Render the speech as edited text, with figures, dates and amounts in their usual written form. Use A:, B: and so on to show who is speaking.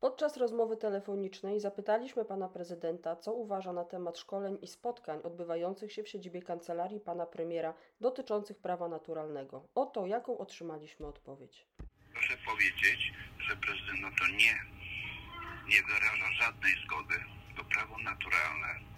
A: Podczas rozmowy telefonicznej zapytaliśmy pana prezydenta, co uważa na temat szkoleń i spotkań odbywających się w siedzibie kancelarii pana premiera dotyczących prawa naturalnego. Oto jaką otrzymaliśmy odpowiedź.
B: Proszę powiedzieć, że prezydent nie wyraża żadnej zgody, to prawo naturalne